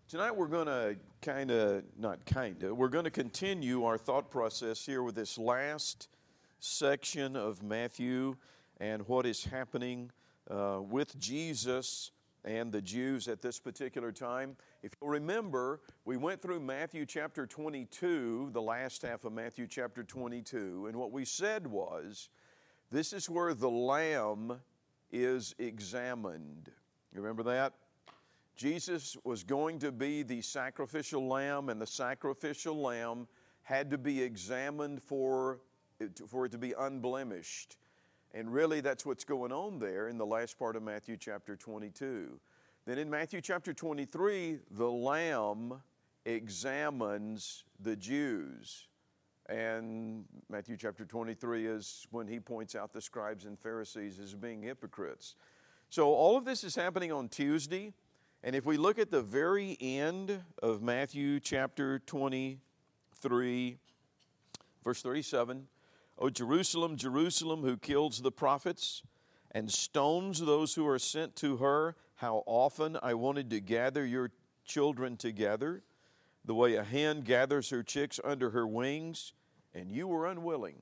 Tonight we're going to we're going to continue our thought process here with this last section of Matthew and what is happening with Jesus and the Jews at this particular time. If you'll remember, we went through Matthew chapter 22, the last half of Matthew chapter 22, and what we said was, this is where the Lamb is examined. You remember that? Jesus was going to be the sacrificial lamb, and the sacrificial lamb had to be examined for it to be unblemished. And really, that's what's going on there in the last part of Matthew chapter 22. Then in Matthew chapter 23, the Lamb examines the Jews. And Matthew chapter 23 is when he points out the scribes and Pharisees as being hypocrites. So all of this is happening on Tuesday. And if we look at the very end of Matthew chapter 23, verse 37, O Jerusalem, Jerusalem, who kills the prophets and stones those who are sent to her, how often I wanted to gather your children together, the way a hen gathers her chicks under her wings, and you were unwilling.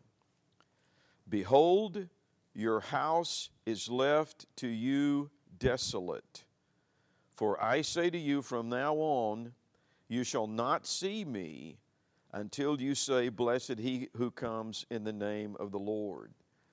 Behold, your house is left to you desolate. For I say to you, from now on, you shall not see me until you say, blessed he who comes in the name of the Lord.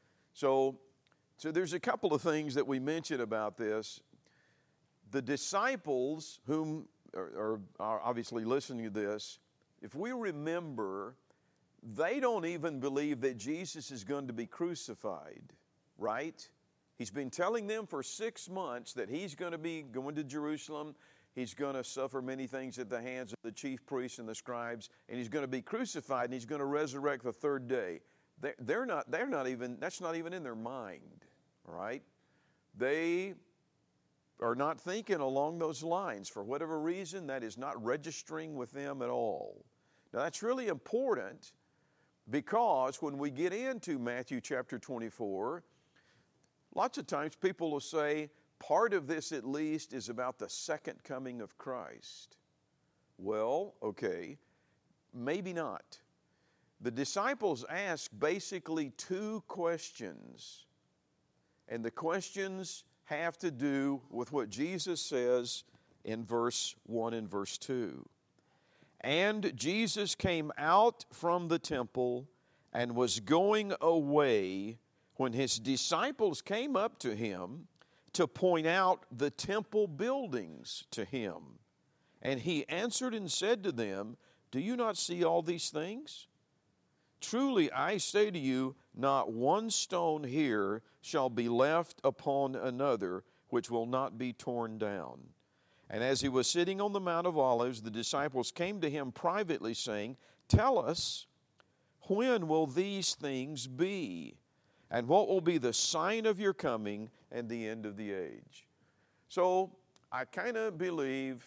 So there's a couple of things that we mention about this. The disciples, whom are obviously listening to this, if we remember, they don't even believe that Jesus is going to be crucified, right? He's been telling them for 6 months that he's going to be going to Jerusalem. He's going to suffer many things at the hands of the chief priests and the scribes, and he's going to be crucified, and he's going to resurrect the third day. They're not even, that's not even in their mind, right? They are not thinking along those lines. For whatever reason, that is not registering with them at all. Now, that's really important because when we get into Matthew chapter 24, lots of times people will say, part of this at least is about the second coming of Christ. Well, okay, maybe not. The disciples ask basically two questions. And the questions have to do with what Jesus says in verse 1 and verse 2. And Jesus came out from the temple and was going away when his disciples came up to him to point out the temple buildings to him. And he answered and said to them, do you not see all these things? Truly I say to you, not one stone here shall be left upon another, which will not be torn down. And as he was sitting on the Mount of Olives, the disciples came to him privately, saying, tell us, when will these things be? And what will be the sign of your coming and the end of the age? So I do believe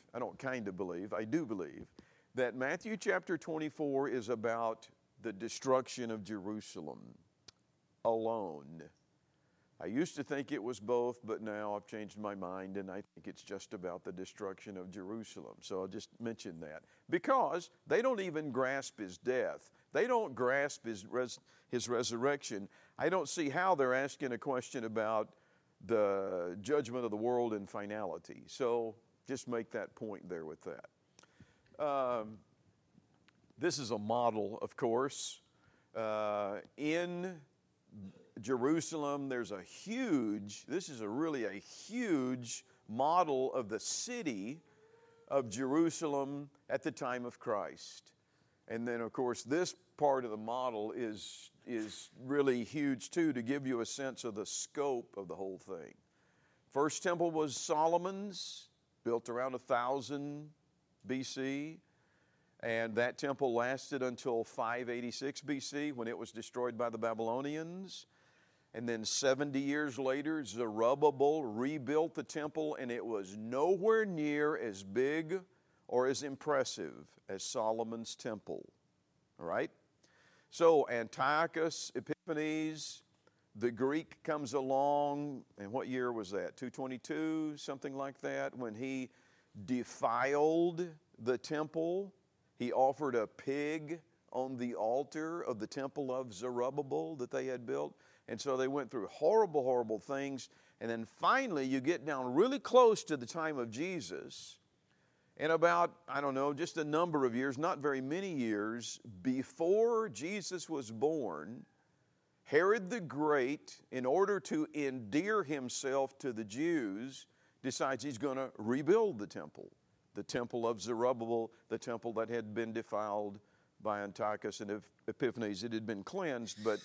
that Matthew chapter 24 is about the destruction of Jerusalem alone. I used to think it was both, but now I've changed my mind and I think it's just about the destruction of Jerusalem. So I'll just mention that. Because they don't even grasp his death. They don't grasp his resurrection. I don't see how they're asking a question about the judgment of the world and finality. So just make that point there with that. This is a model, of course. In Jerusalem, this is really a huge model of the city of Jerusalem at the time of Christ. And then, of course, this part of the model is really huge, too, to give you a sense of the scope of the whole thing. First temple was Solomon's, built around 1000 BC. And that temple lasted until 586 BC when it was destroyed by the Babylonians. And then 70 years later, Zerubbabel rebuilt the temple, and it was nowhere near as big or as impressive as Solomon's temple. All right? So Antiochus Epiphanes, the Greek, comes along, and what year was that? 222, something like that, when he defiled the temple. He offered a pig on the altar of the temple of Zerubbabel that they had built. And so they went through horrible, horrible things. And then finally, you get down really close to the time of Jesus. And about, I don't know, just a number of years, not very many years, before Jesus was born, Herod the Great, in order to endear himself to the Jews, decides he's going to rebuild the temple of Zerubbabel, the temple that had been defiled by Antiochus and Epiphanes. It had been cleansed, but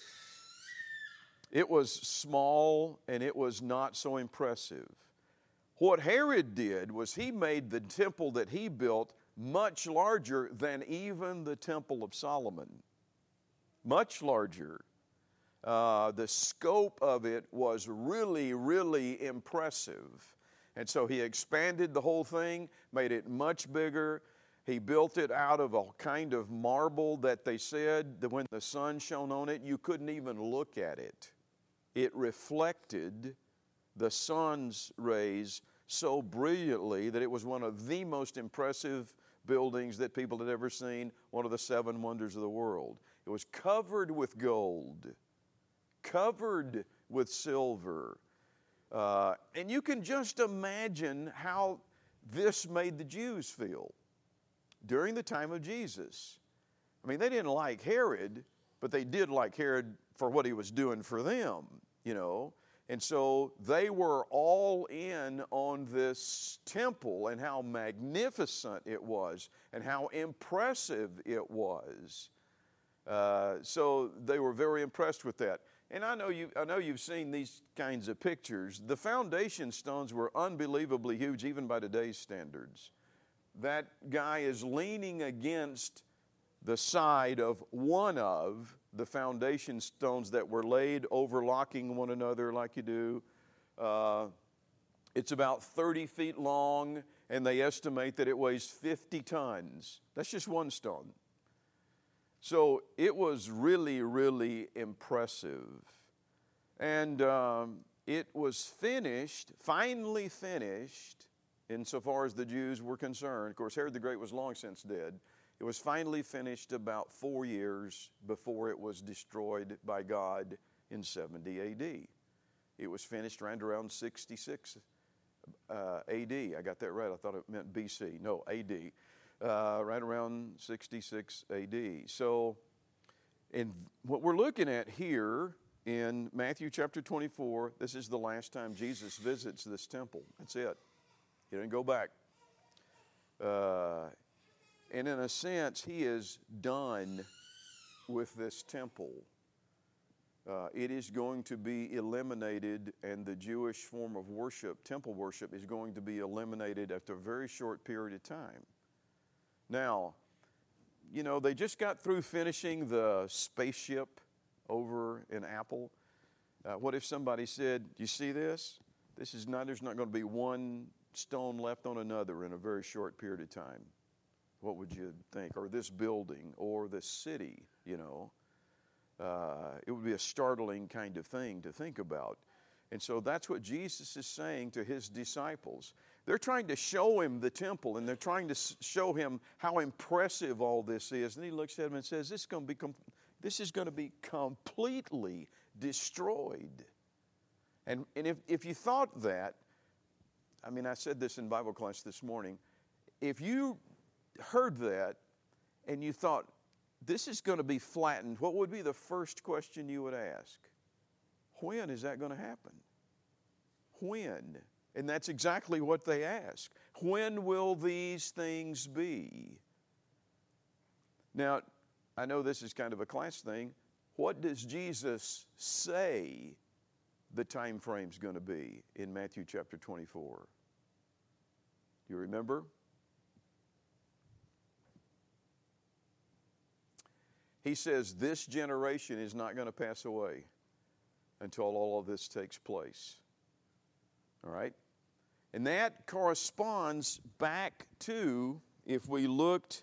it was small and it was not so impressive. What Herod did was he made the temple that he built much larger than even the Temple of Solomon. Much larger. The scope of it was really, really impressive. And so he expanded the whole thing, made it much bigger. He built it out of a kind of marble that they said that when the sun shone on it, you couldn't even look at it. It reflected the sun's rays so brilliantly that it was one of the most impressive buildings that people had ever seen, one of the 7 wonders of the world. It was covered with gold, covered with silver. And you can just imagine how this made the Jews feel during the time of Jesus. I mean, they didn't like Herod, but they did like Herod for what he was doing for them, you know. And so they were all in on this temple and how magnificent it was and how impressive it was. So they were very impressed with that. And I know you've seen these kinds of pictures. The foundation stones were unbelievably huge, even by today's standards. That guy is leaning against the side of one of the foundation stones that were laid overlocking one another like you do. It's about 30 feet long, and they estimate that it weighs 50 tons. That's just one stone. So it was really, really impressive. And it was finished, finally finished, insofar as the Jews were concerned. Of course, Herod the Great was long since dead. It was finally finished about 4 years before it was destroyed by God in 70 A.D. It was finished around 66 A.D. I got that right. I thought it meant B.C. No, A.D. Right around 66 A.D. So, and what we're looking at here in Matthew chapter 24, this is the last time Jesus visits this temple. That's it. He didn't go back. And in a sense, he is done with this temple. It is going to be eliminated, and the Jewish form of worship, temple worship, is going to be eliminated after a very short period of time. Now, you know, they just got through finishing the spaceship over in Apple. What if somebody said, you see this? There's not going to be one stone left on another in a very short period of time. What would you think? Or this building, or the city, you know. It would be a startling kind of thing to think about. And so that's what Jesus is saying to his disciples. They're trying to show him the temple, and they're trying to show him how impressive all this is. And he looks at them and says, this is going to be completely destroyed. And if you thought that, I mean, I said this in Bible class this morning, if you heard that and you thought, this is going to be flattened, what would be the first question you would ask? When is that going to happen? When? And that's exactly what they ask. When will these things be? Now, I know this is kind of a class thing. What does Jesus say the time frame's going to be in Matthew chapter 24? Do you remember? He says this generation is not going to pass away until all of this takes place. All right? And that corresponds back to, if we looked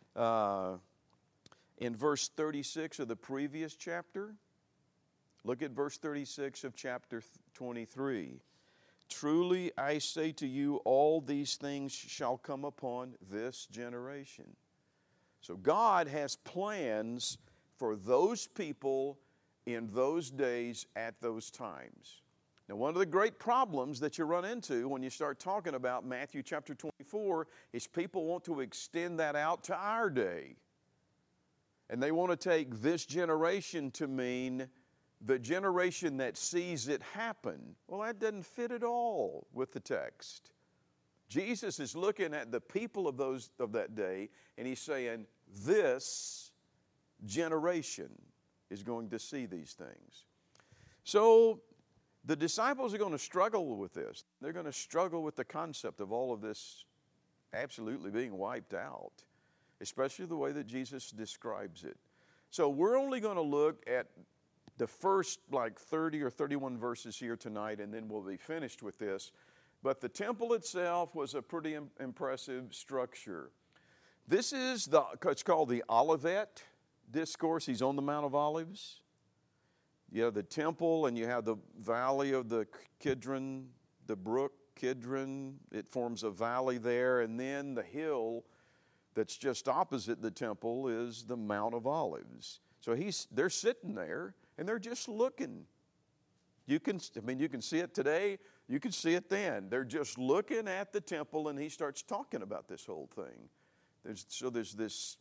in verse 36 of the previous chapter, look at verse 36 of chapter 23. truly I say to you, all these things shall come upon this generation. So God has plans for those people in those days at those times. Now, one of the great problems that you run into when you start talking about Matthew chapter 24 is people want to extend that out to our day. And they want to take this generation to mean the generation that sees it happen. Well, that doesn't fit at all with the text. Jesus is looking at the people of that day, and he's saying, this generation is going to see these things. So the disciples are going to struggle with this. They're going to struggle with the concept of all of this absolutely being wiped out, especially the way that Jesus describes it. So we're only going to look at the first 30 or 31 verses here tonight, and then we'll be finished with this. But the temple itself was a pretty impressive structure. This is it's called the Olivet Discourse. He's on the Mount of Olives. You have the temple, and you have the valley of the Kidron, the brook Kidron. It forms a valley there, and then the hill that's just opposite the temple is the Mount of Olives. So they're sitting there, and they're just looking. You can see it today. You can see it then. They're just looking at the temple, and he starts talking about this whole thing. There's this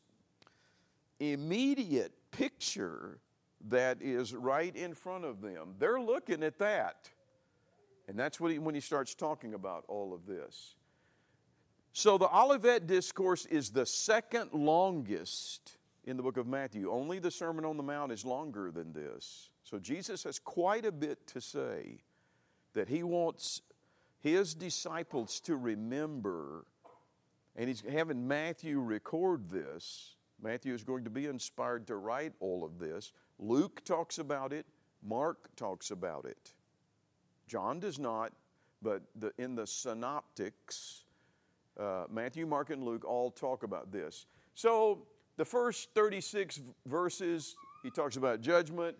immediate picture that is right in front of them. They're looking at that. And that's when he starts talking about all of this. So the Olivet Discourse is the second longest in the book of Matthew. Only the Sermon on the Mount is longer than this. So Jesus has quite a bit to say that he wants his disciples to remember. And he's having Matthew record this. Matthew is going to be inspired to write all of this. Luke talks about it. Mark talks about it. John does not, but in the synoptics, Matthew, Mark, and Luke all talk about this. So the first 36 verses, he talks about judgment.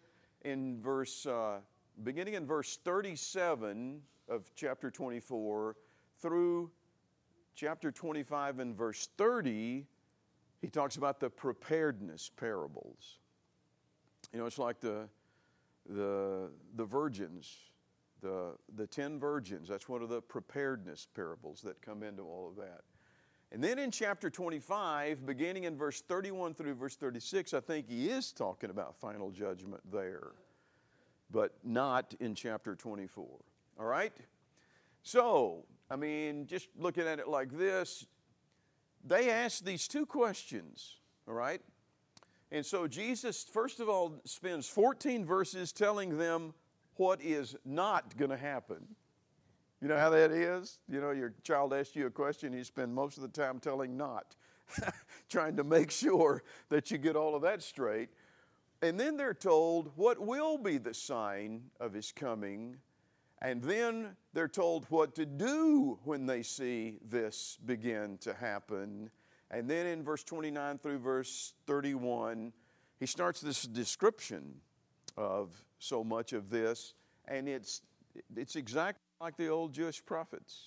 Beginning in verse 37 of chapter 24 through chapter 25 and verse 30, he talks about the preparedness parables. It's like the virgins, the 10 virgins. That's one of the preparedness parables that come into all of that. And then in chapter 25, beginning in verse 31 through verse 36, I think he is talking about final judgment there, but not in chapter 24. All right? So, just looking at it like this, they ask these two questions, all right? And so Jesus, first of all, spends 14 verses telling them what is not going to happen. You know how that is? Your child asks you a question, you spend most of the time telling not, trying to make sure that you get all of that straight. And then they're told what will be the sign of his coming. And then they're told what to do when they see this begin to happen. And then in verse 29 through verse 31, he starts this description of so much of this. And it's exactly like the old Jewish prophets.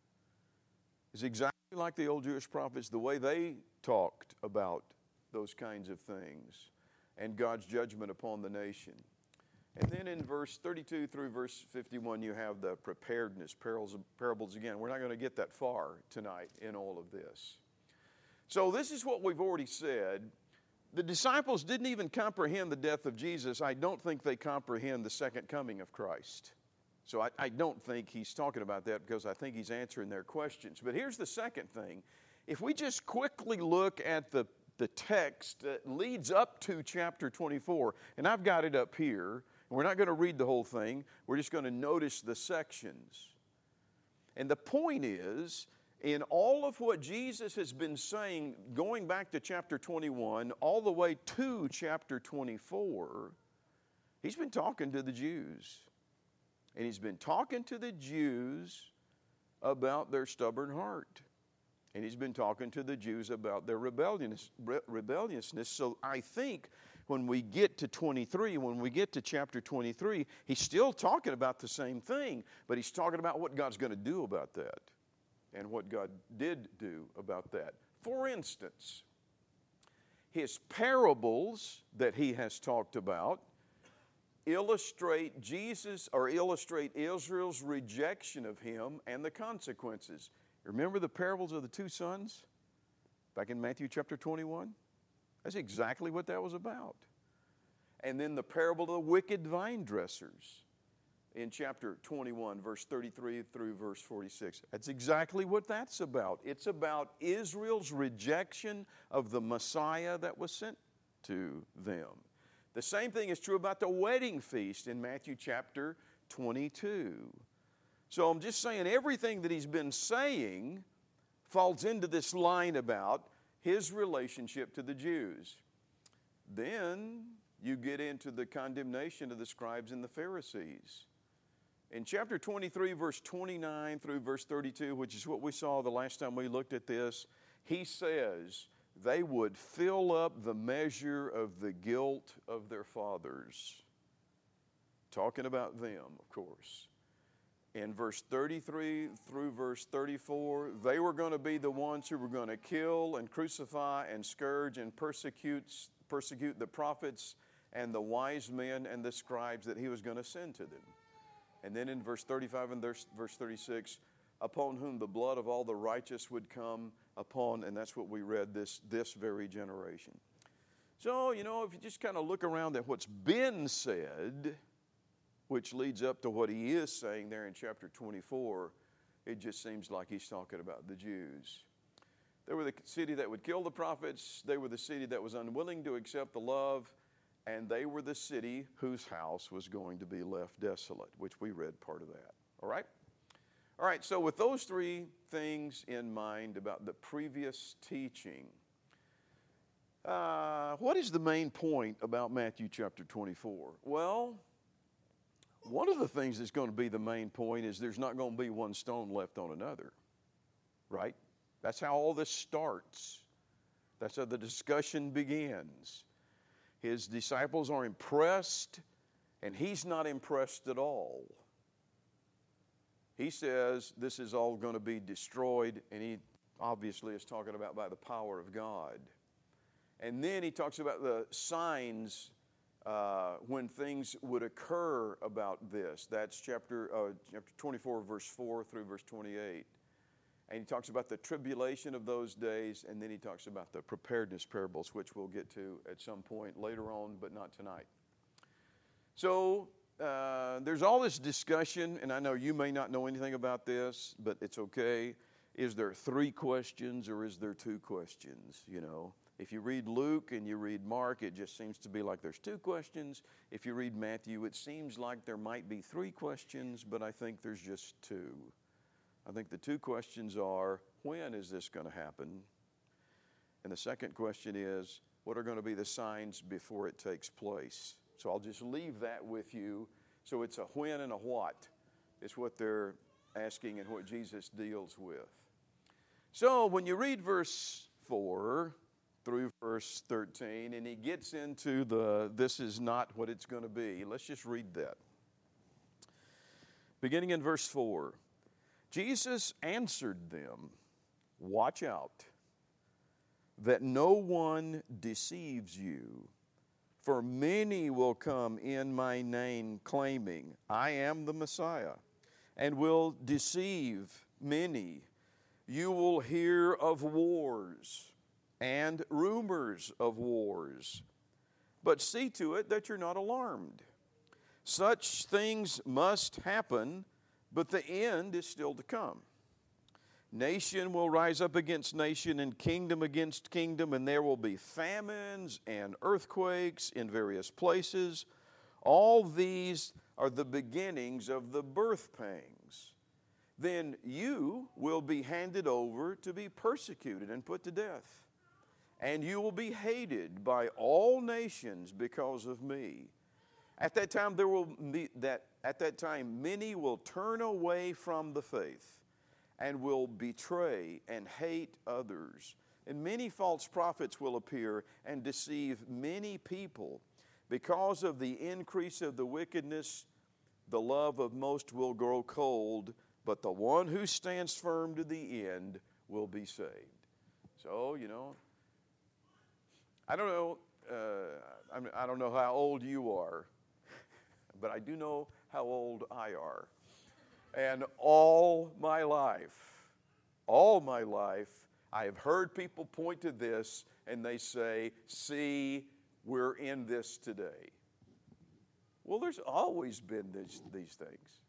It's exactly like the old Jewish prophets, the way they talked about those kinds of things and God's judgment upon the nation. And then in verse 32 through verse 51, you have the preparedness parables again. We're not going to get that far tonight in all of this. So this is what we've already said. The disciples didn't even comprehend the death of Jesus. I don't think they comprehend the second coming of Christ. So I don't think he's talking about that, because I think he's answering their questions. But here's the second thing. If we just quickly look at the text that leads up to chapter 24, and I've got it up here. We're not going to read the whole thing. We're just going to notice the sections. And the point is, in all of what Jesus has been saying, going back to chapter 21, all the way to chapter 24, he's been talking to the Jews. And he's been talking to the Jews about their stubborn heart. And he's been talking to the Jews about their rebelliousness. So I think when we get to 23, when we get to chapter 23, he's still talking about the same thing, but he's talking about what God's going to do about that and what God did do about that. For instance, his parables that he has talked about illustrate Israel's rejection of him and the consequences. Remember the parables of the two sons back in Matthew chapter 21? That's exactly what that was about. And then the parable of the wicked vine dressers in chapter 21, verse 33 through verse 46. That's exactly what that's about. It's about Israel's rejection of the Messiah that was sent to them. The same thing is true about the wedding feast in Matthew chapter 22. So I'm just saying everything that he's been saying falls into this line about his relationship to the Jews. Then you get into the condemnation of the scribes and the Pharisees. In chapter 23, verse 29 through verse 32, which is what we saw the last time we looked at this, he says they would fill up the measure of the guilt of their fathers. Talking about them, of course. In verse 33 through verse 34, they were going to be the ones who were going to kill and crucify and scourge and persecute the prophets and the wise men and the scribes that he was going to send to them. And then in verse 35 and verse 36, upon whom the blood of all the righteous would come upon, and that's what we read, this very generation. So, if you just kind of look around at what's been said, which leads up to what he is saying there in chapter 24, it just seems like he's talking about the Jews. They were the city that would kill the prophets. They were the city that was unwilling to accept the love. And they were the city whose house was going to be left desolate, which we read part of that. All right? All right, so with those three things in mind about the previous teaching, what is the main point about Matthew chapter 24? Well, one of the things that's going to be the main point is there's not going to be one stone left on another, right? That's how all this starts. That's how the discussion begins. His disciples are impressed, and he's not impressed at all. He says this is all going to be destroyed, and he obviously is talking about by the power of God. And then he talks about the signs when things would occur about this. That's chapter 24, verse 4 through verse 28. And he talks about the tribulation of those days, and then he talks about the preparedness parables, which we'll get to at some point later on, but not tonight. So there's all this discussion, and I know you may not know anything about this, but it's okay. Is there 3 questions or is there 2 questions? If you read Luke and you read Mark, it just seems to be like there's 2 questions. If you read Matthew, it seems like there might be 3 questions, but I think there's just 2. I think the 2 questions are, when is this going to happen? And the second question is, what are going to be the signs before it takes place? So I'll just leave that with you. So it's a when and a what is what they're asking and what Jesus deals with. So when you read verse 4 through verse 13, and he gets into this is not what it's going to be. Let's just read that. Beginning in verse 4. Jesus answered them, watch out, that no one deceives you, for many will come in my name claiming, I am the Messiah, and will deceive many. You will hear of wars and rumors of wars, but see to it that you're not alarmed. Such things must happen, but the end is still to come. Nation will rise up against nation and kingdom against kingdom, and there will be famines and earthquakes in various places. All these are the beginnings of the birth pangs. Then you will be handed over to be persecuted and put to death. And you will be hated by all nations because of me. At that time, many will turn away from the faith and will betray and hate others And many false prophets will appear and deceive many people. Because of the increase of the wickedness, the love of most will grow cold, but the one who stands firm to the end will be saved. So, I don't know. I don't know how old you are, but I do know how old I are. And all my life, I have heard people point to this and they say, see, we're in this today. Well, there's always been these things.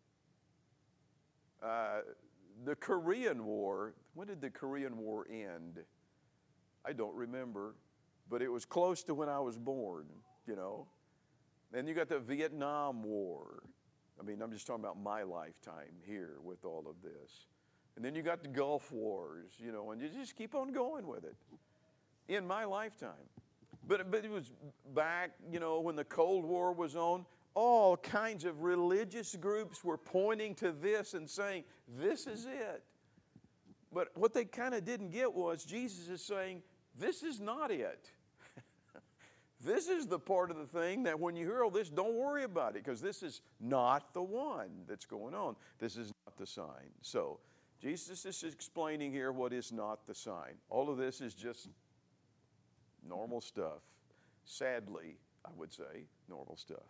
The Korean War, when did the Korean War end? I don't remember, but it was close to when I was born, Then you got the Vietnam War. I'm just talking about my lifetime here with all of this. And then you got the Gulf Wars, and you just keep on going with it in my lifetime. But it was back, when the Cold War was on, all kinds of religious groups were pointing to this and saying, this is it. But what they kind of didn't get was Jesus is saying, this is not it. This is the part of the thing that when you hear all this, don't worry about it, because this is not the one that's going on. This is not the sign. So Jesus is explaining here what is not the sign. All of this is just normal stuff. Sadly, I would say, normal stuff.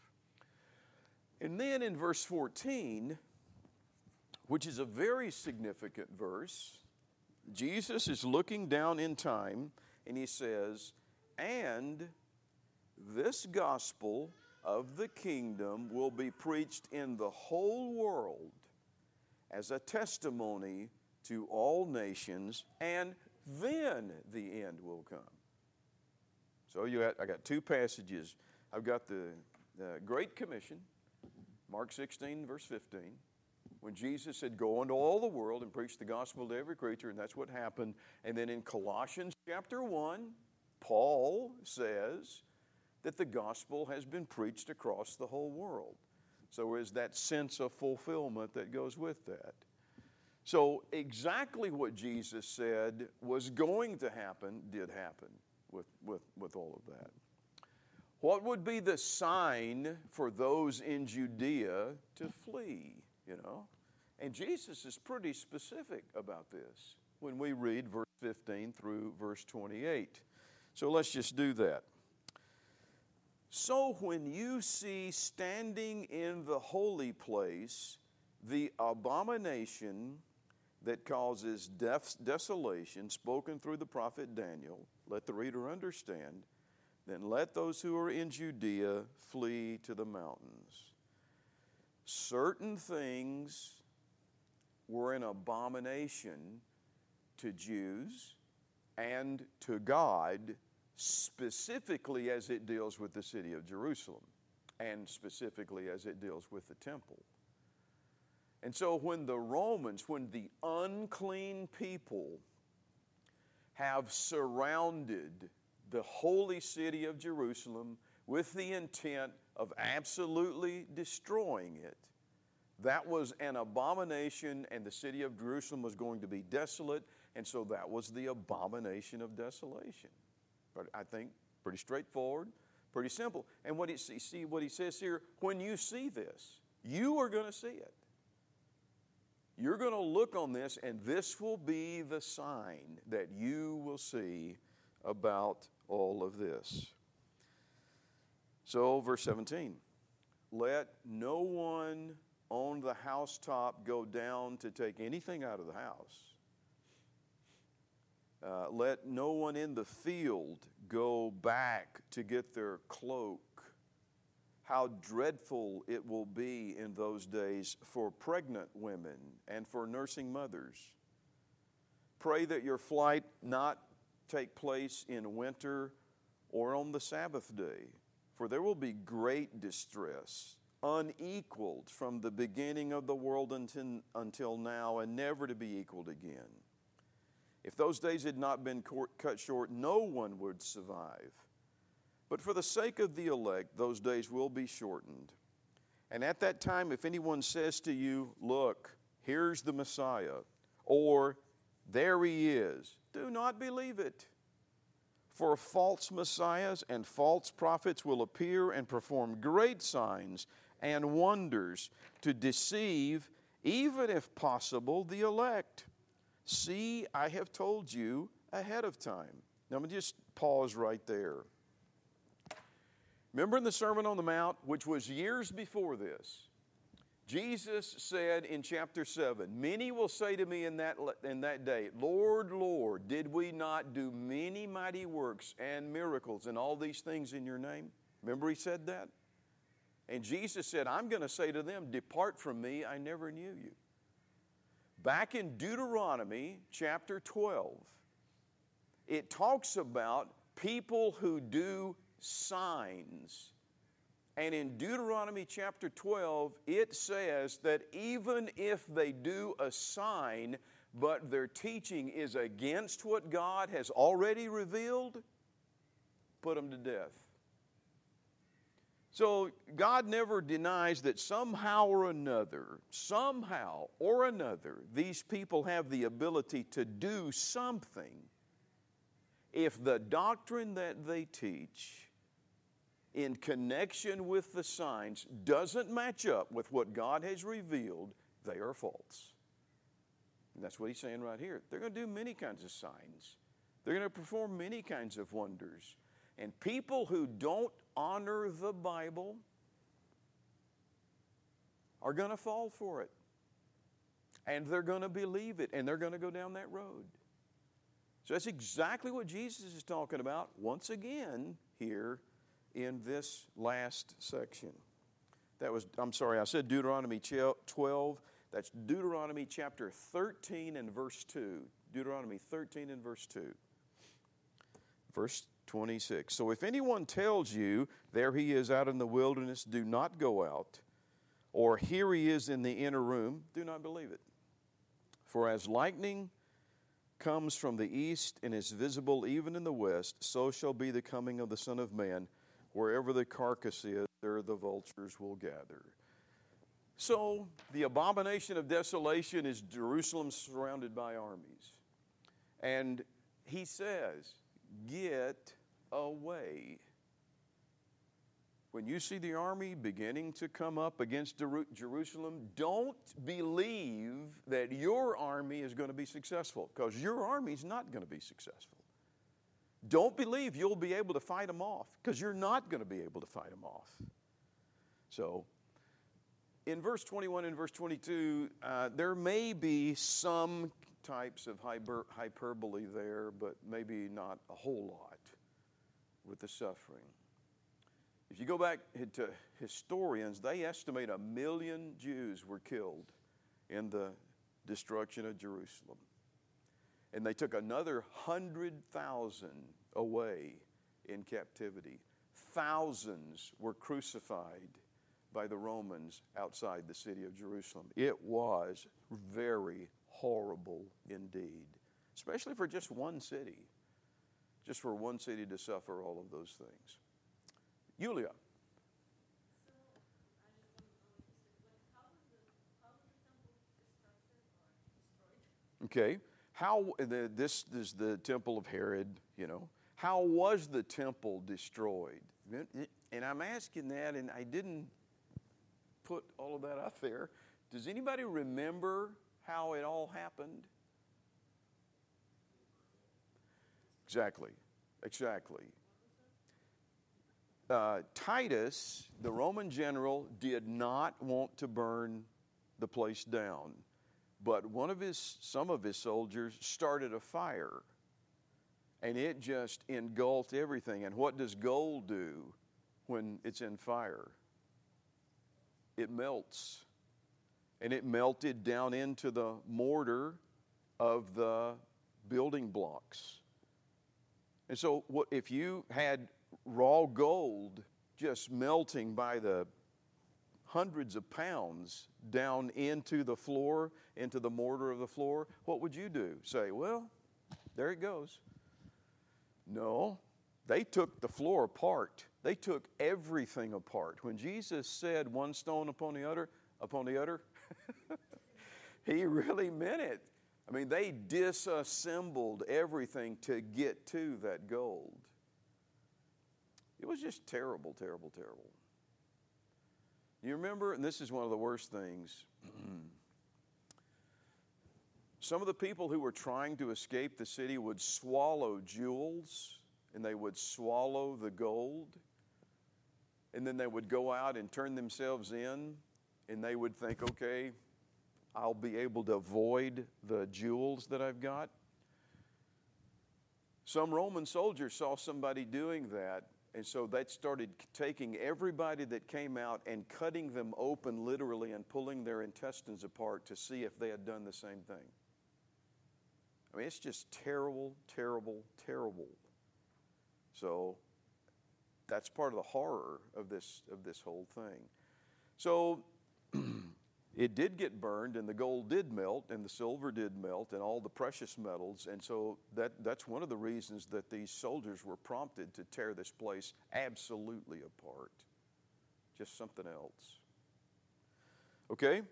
And then in verse 14, which is a very significant verse, Jesus is looking down in time and he says, and this gospel of the kingdom will be preached in the whole world as a testimony to all nations, and then the end will come. So I got two passages. I've got the Great Commission, Mark 16, verse 15, when Jesus said, go into all the world and preach the gospel to every creature, and that's what happened. And then in Colossians chapter 1, Paul says that the gospel has been preached across the whole world. So there's that sense of fulfillment that goes with that. So exactly what Jesus said was going to happen did happen with all of that. What would be the sign for those in Judea to flee, And Jesus is pretty specific about this when we read verse 15 through verse 28. So let's just do that. So when you see standing in the holy place the abomination that causes desolation, spoken through the prophet Daniel, let the reader understand, then let those who are in Judea flee to the mountains. Certain things were an abomination to Jews and to God, specifically as it deals with the city of Jerusalem and specifically as it deals with the temple. And so when the Romans, when the unclean people have surrounded the holy city of Jerusalem with the intent of absolutely destroying it, that was an abomination, and the city of Jerusalem was going to be desolate, and so that was the abomination of desolation. But I think pretty straightforward, pretty simple. And what he says here, when you see this, you are going to see it. You're going to look on this, and this will be the sign that you will see about all of this. So, verse 17, let no one on the housetop go down to take anything out of the house. Let no one in the field go back to get their cloak. How dreadful it will be in those days for pregnant women and for nursing mothers. Pray that your flight not take place in winter or on the Sabbath day, for there will be great distress, unequaled from the beginning of the world until now, and never to be equaled again. If those days had not been cut short, no one would survive. But for the sake of the elect, those days will be shortened. And at that time, if anyone says to you, look, here's the Messiah, or there he is, do do not believe it. For false messiahs and false prophets will appear and perform great signs and wonders to deceive, even if possible, the elect. See, I have told you ahead of time. Now, I'm going to just pause right there. Remember in the Sermon on the Mount, which was years before this, Jesus said in chapter 7, many will say to me in that day, Lord, Lord, did we not do many mighty works and miracles and all these things in your name? Remember he said that? And Jesus said, I'm going to say to them, depart from me, I never knew you. Back in Deuteronomy chapter 12, it talks about people who do signs. And in Deuteronomy chapter 12, it says that even if they do a sign, but their teaching is against what God has already revealed, put them to death. So God never denies that somehow or another, these people have the ability to do something if the doctrine that they teach in connection with the signs doesn't match up with what God has revealed, they are false. And that's what he's saying right here. They're going to do many kinds of signs. They're going to perform many kinds of wonders. And people who don't honor the Bible are going to fall for it. And they're going to believe it, and they're going to go down that road. So that's exactly what Jesus is talking about once again here in this last section. I said Deuteronomy 12. That's Deuteronomy chapter 13 and verse 2. Deuteronomy 13 and verse 2. Verse 26. So if anyone tells you, there he is out in the wilderness, do not go out, or here he is in the inner room, do not believe it. For as lightning comes from the east and is visible even in the west, so shall be the coming of the Son of Man. Wherever the carcass is, there the vultures will gather. So, the abomination of desolation is Jerusalem surrounded by armies. And he says, get away. When you see the army beginning to come up against Jerusalem, don't believe that your army is going to be successful, because your army is not going to be successful. Don't believe you'll be able to fight them off, because you're not going to be able to fight them off. So, in verse 21 and verse 22, there may be some types of hyperbole there, but maybe not a whole lot with the suffering. If you go back to historians, they estimate 1 million Jews were killed in the destruction of Jerusalem. And they took another 100,000 away in captivity. Thousands were crucified by the Romans outside the city of Jerusalem. It was very horrible indeed, especially for just one city. Just for one city to suffer all of those things. Yulia. Okay. This is the temple of Herod, How was the temple destroyed? And I'm asking that, and I didn't put all of that up there. Does anybody remember how it all happened? Exactly. Titus, the Roman general, did not want to burn the place down. But some of his soldiers started a fire, and it just engulfed everything. And what does gold do when it's in fire? It melts. And it melted down into the mortar of the building blocks. And so if you had raw gold just melting by the hundreds of pounds down into the floor, into the mortar of the floor, what would you do? Say, well, there it goes. No, they took the floor apart. They took everything apart. When Jesus said one stone upon the other, he really meant it. I mean, they disassembled everything to get to that gold. It was just terrible, terrible, terrible. You remember, and this is one of the worst things, some of the people who were trying to escape the city would swallow jewels, and they would swallow the gold, and then they would go out and turn themselves in, and they would think, okay, I'll be able to avoid the jewels that I've got. Some Roman soldiers saw somebody doing that, and so they started taking everybody that came out and cutting them open literally and pulling their intestines apart to see if they had done the same thing. I mean, it's just terrible, terrible, terrible. So that's part of the horror of this whole thing. So it did get burned, and the gold did melt, and the silver did melt, and all the precious metals. And so that's one of the reasons that these soldiers were prompted to tear this place absolutely apart. Just something else. Okay?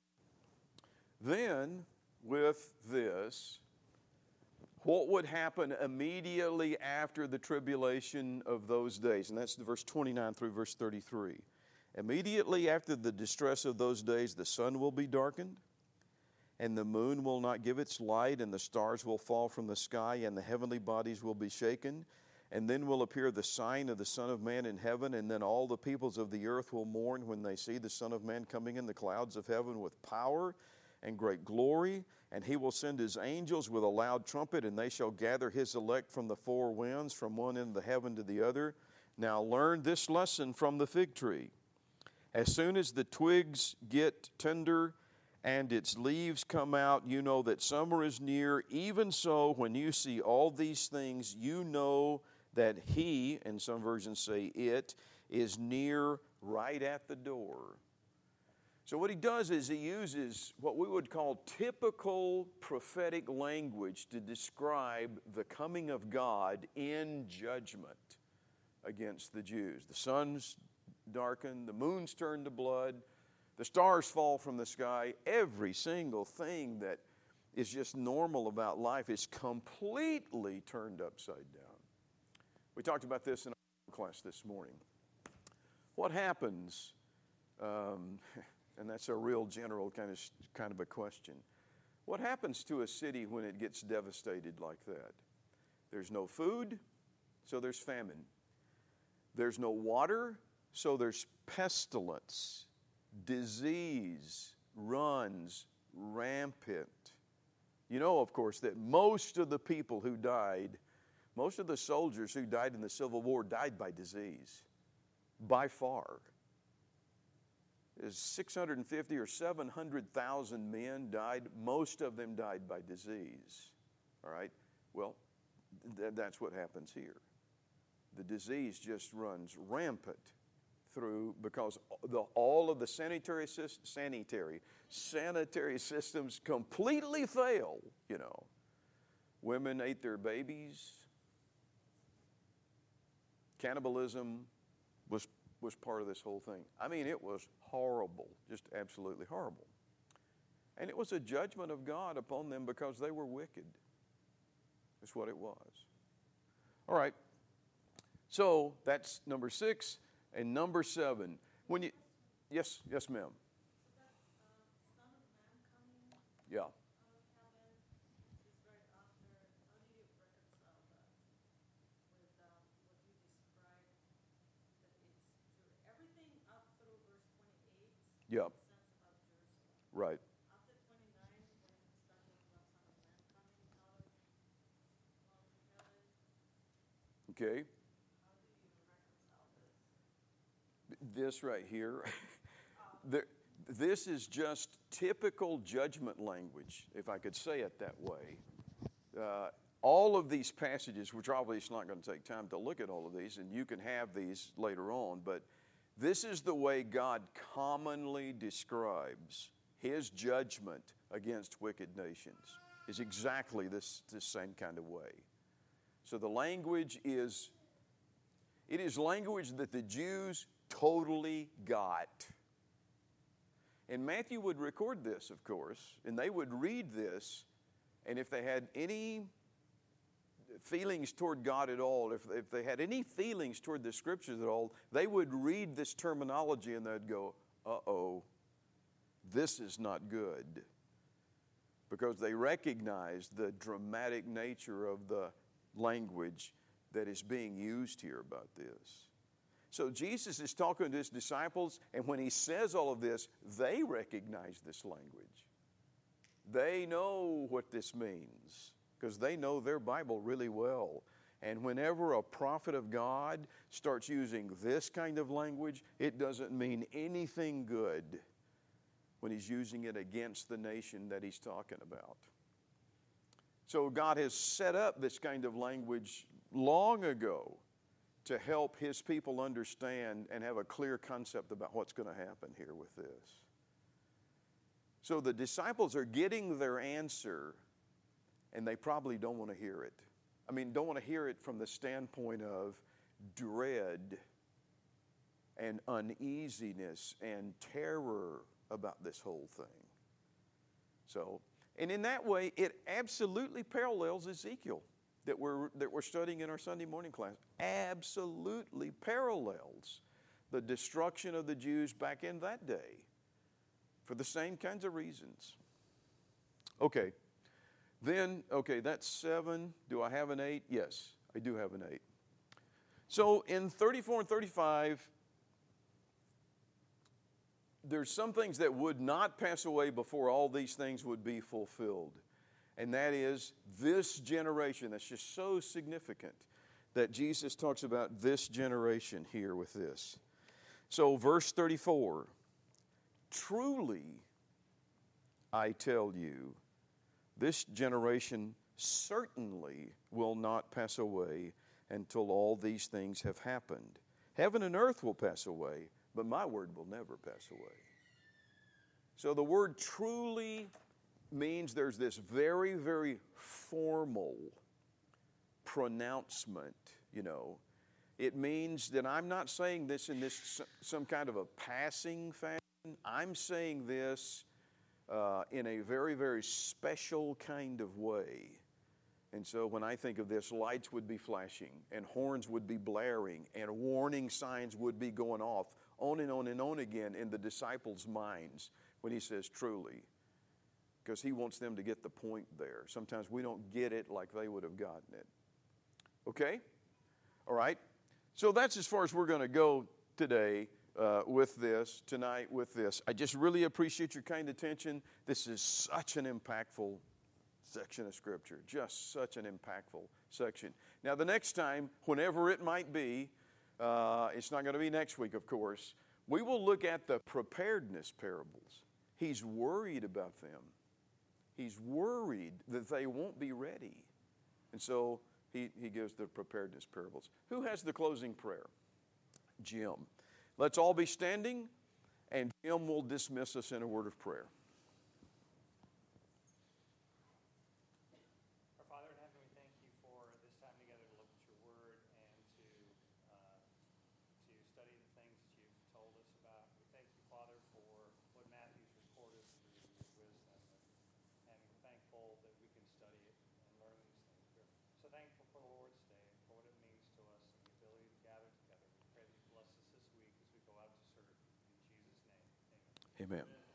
Then, with this, what would happen immediately after the tribulation of those days? And that's verse 29 through verse 33. Immediately after the distress of those days, the sun will be darkened, and the moon will not give its light, and the stars will fall from the sky, and the heavenly bodies will be shaken. And then will appear the sign of the Son of Man in heaven, and then all the peoples of the earth will mourn when they see the Son of Man coming in the clouds of heaven with power and great glory. And he will send his angels with a loud trumpet, and they shall gather his elect from the four winds, from one end of the heaven to the other. Now learn this lesson from the fig tree. As soon as the twigs get tender and its leaves come out, you know that summer is near. Even so, when you see all these things, you know that he, and some versions say it, is near, right at the door. So what he does is he uses what we would call typical prophetic language to describe the coming of God in judgment against the Jews. The sun's darkened, the moon's turned to blood, the stars fall from the sky. Every single thing that is just normal about life is completely turned upside down. We talked about this in our class this morning. What happens, and that's a real general kind of a question. What happens to a city when it gets devastated like that? There's no food, so there's famine. There's no water, so there's pestilence. Disease runs rampant. You know, of course, that most of the people who died, most of the soldiers who died in the Civil War died by disease, by far. 650 or 700,000 men died. Most of them died by disease. All right? Well, that's what happens here. The disease just runs rampant through because all of the sanitary systems completely fail, you know. Women ate their babies. Cannibalism was part of this whole thing. I mean, it was horrible, just absolutely horrible. And it was a judgment of God upon them because they were wicked. That's what it was. All right. So that's number 6 and number 7. When you, yes, ma'am. Yeah. Yeah. Right. Okay. This right here, this is just typical judgment language, if I could say it that way. All of these passages, which obviously not going to take time to look at all of these, and you can have these later on, but this is the way God commonly describes his judgment against wicked nations, is exactly this same kind of way. So the language is language that the Jews totally got. And Matthew would record this, of course, and they would read this And if they had any feelings toward God at all, if they had any feelings toward the Scriptures at all, they would read this terminology and they'd go, uh-oh, this is not good. Because they recognize the dramatic nature of the language that is being used here about this. So Jesus is talking to his disciples, and when he says all of this, they recognize this language. They know what this means because they know their Bible really well. And whenever a prophet of God starts using this kind of language, it doesn't mean anything good when he's using it against the nation that he's talking about. So God has set up this kind of language long ago to help his people understand and have a clear concept about what's going to happen here with this. So the disciples are getting their answer, and they probably don't want to hear it. I mean, don't want to hear it from the standpoint of dread and uneasiness and terror about this whole thing. So, and in that way, it absolutely parallels Ezekiel that we're studying in our Sunday morning class. Absolutely parallels the destruction of the Jews back in that day for the same kinds of reasons. Okay. Then, that's 7. Do I have an 8? Yes, I do have an 8. So in 34 and 35, there's some things that would not pass away before all these things would be fulfilled. And that is this generation. That's just so significant that Jesus talks about this generation here with this. So verse 34, truly I tell you, this generation certainly will not pass away until all these things have happened. Heaven and earth will pass away, but my word will never pass away. So the word truly means there's this very, very formal pronouncement, It means that I'm not saying this in some kind of a passing fashion. I'm saying this in a very, very special kind of way. And so when I think of this, lights would be flashing and horns would be blaring and warning signs would be going off on and on and on again in the disciples' minds when he says truly, because he wants them to get the point there. Sometimes we don't get it like they would have gotten it. Okay? All right. So that's as far as we're going to go today tonight with this. I just really appreciate your kind attention. This is such an impactful section of Scripture, just such an impactful section. Now, the next time, whenever it might be, it's not going to be next week, of course, we will look at the preparedness parables. He's worried about them. He's worried that they won't be ready. And so he gives the preparedness parables. Who has the closing prayer? Jim. Let's all be standing, and Jim will dismiss us in a word of prayer. Our Father in heaven, we thank you for this time together to look at your word and to study the things that you've told us about. We thank you, Father, for what Matthew's recorded through your wisdom, and we're thankful that we can study it and learn these things. We're so thankful for the Lord's Day and for what it means to us and the ability to gather together. We pray that you bless us this week as we go out to serve you. In Jesus' name, amen. Amen.